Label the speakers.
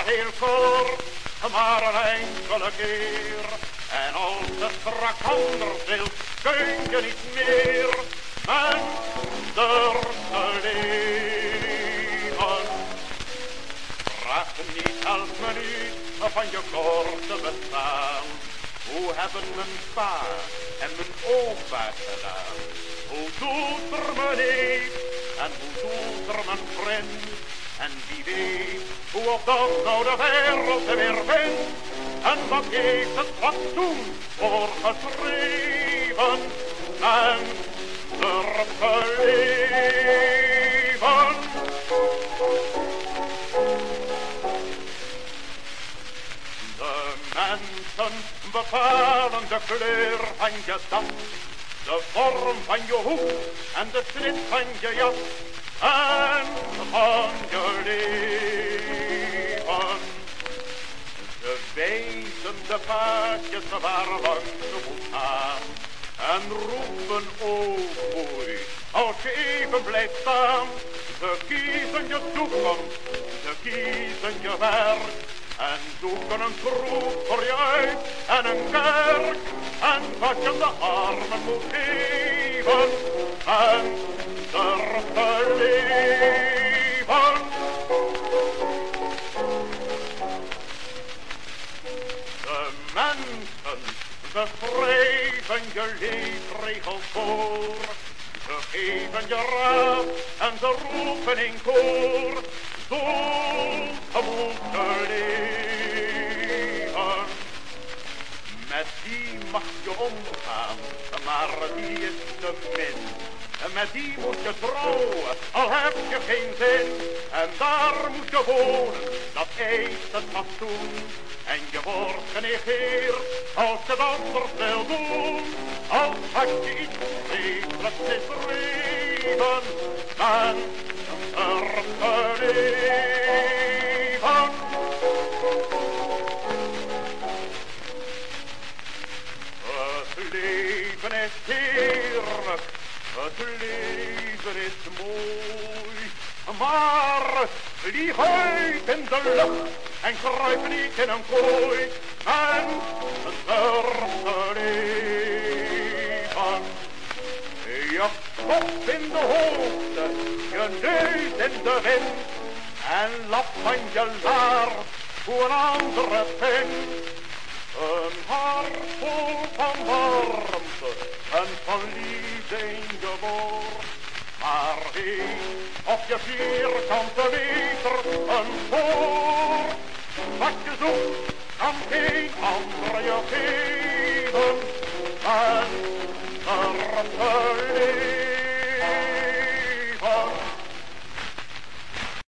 Speaker 1: heel kort, maar een enkele keer. En als het straks anders wil, kun je niet meer minder te leven. Vraag niet elk minuut van je korte bestaan. Hoe hebben mijn pa en mijn opa gedaan? Hoe doet er mijn neef en hoe doet er mijn vriend? En wie weet hoe of dat nou de wereld weer vindt? En wat heeft het fatsoen voor geschreven? En durven leven. De mensen bepalen de kleur van je dak, de vorm van je hoed en de snit van je jas en van je leven. Ze wijzen de paadjes waar langs je moet gaan en roepen oh foei als je even blijft staan. Ze kiezen je toekomst, ze kiezen je werk en zoeken een kroeg voor je uit en een kerk. En wat je de armen moet geven en durven leven. De mensen, ze schrijven je leefregels voor. Ze geven je raad en ze roepen in koor. Zo moet je leven. Met die mag je omgaan, maar die is te min. Met die moet je trouwen, al heb je geen zin. En daar moet je wonen, dat eist het fatsoen. En je wordt genegeerd als je het anders wil doen. Als had je iets vreselijks misdreven, en durft leven. Het leven is heerlijk, het leven is mooi. Maar vlieg uit in de lucht en kruip niet in een kooi. En durf te leven. Je kop in de hoogte, je neus in de wind. En lap van je laars hoe een andere vindt. Een hart vol van warmte en van liefde in je borst. Maar één op je vierkante meter een woord. Wat je zoekt kan geen ander je geven. En durf te leven.